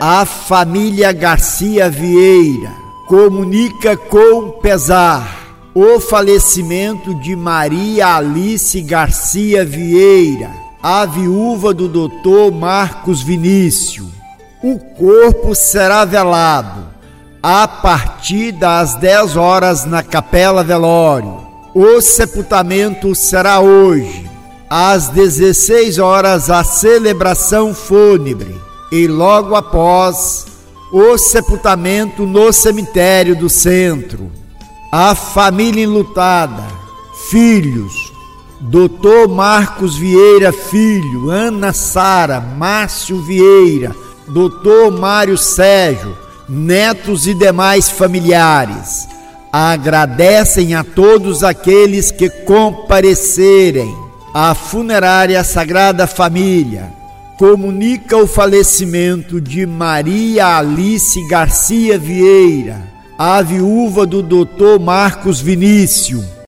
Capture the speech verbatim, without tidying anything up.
A família Garcia Vieira comunica com pesar o falecimento de Maria Alice Garcia Vieira, a viúva do doutor Marcos Vinícius. O corpo será velado a partir das dez horas na Capela Velório. O sepultamento será hoje, às dezesseis horas, a celebração fúnebre e logo após o sepultamento no cemitério do centro. A família enlutada, filhos, doutor Marcos Vieira Filho, Ana Sara, Márcio Vieira, doutor Mário Sérgio, netos e demais familiares, agradecem a todos aqueles que comparecerem à funerária Sagrada Família. Comunica o falecimento de Maria Alice Garcia Vieira, a viúva do doutor Marcos Vinícius.